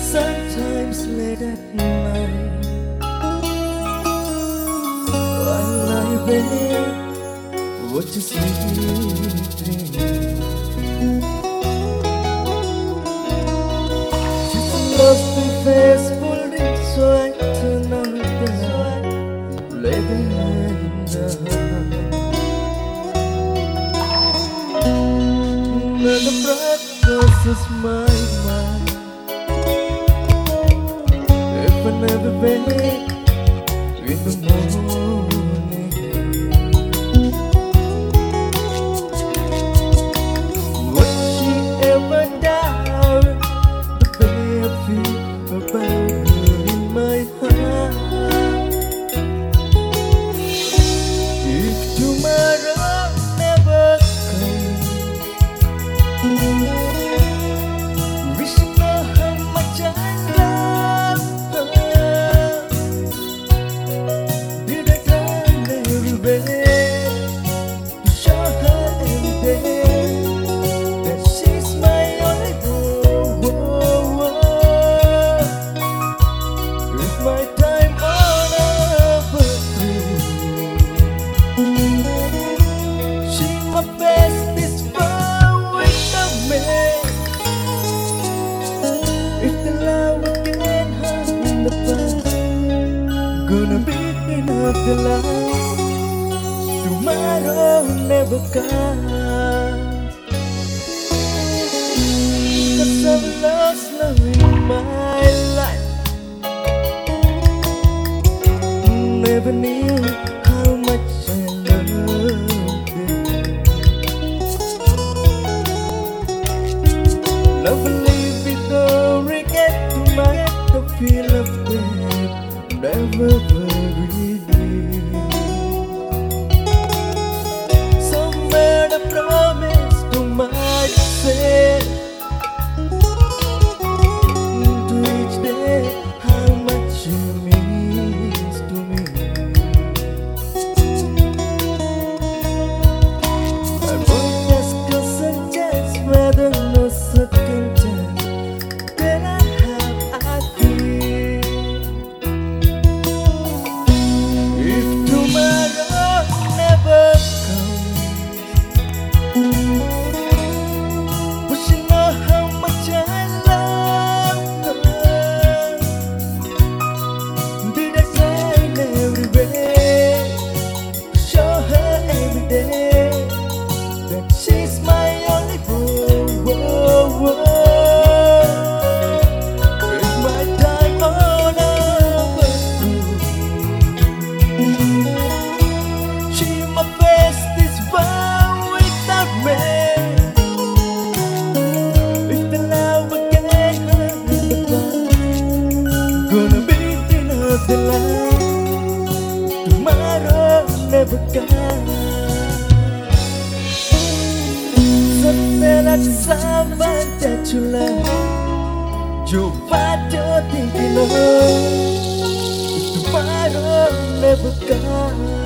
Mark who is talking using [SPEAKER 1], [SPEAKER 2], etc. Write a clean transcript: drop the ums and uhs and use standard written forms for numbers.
[SPEAKER 1] Sometimes late at night, while I wait, watch you sleeping. She's lost and faithful, so I turn on the living none of that crosses my mind. If I never wake in the morning, would she ever doubt the way I feel about her in my heart? If tomorrow never comes, we should know how much I love her. Did I try every way to show her every day that she's my only one? With my time on earth through, she my best is far without me. If the love again has in the past, gonna be enough to last. Tomorrow never comes, 'cause I've lost love in my life. Never knew how much I loved it. Lovely with no regret to my the feel of death never buried me. So made a promise to myself to each day how much you means to me. I won't ask a second chance whether no second chance that I have I feel. If tomorrow never comes, we should know how much I love her. Did I try every way to show her every day that she's my only one? With my time on earth through, she my best is far without me. If the love again in the past, gonna be enough to last. Tomorrow never comes. Setelah sahabat culah, coba jauh tinggi, tomorrow never comes.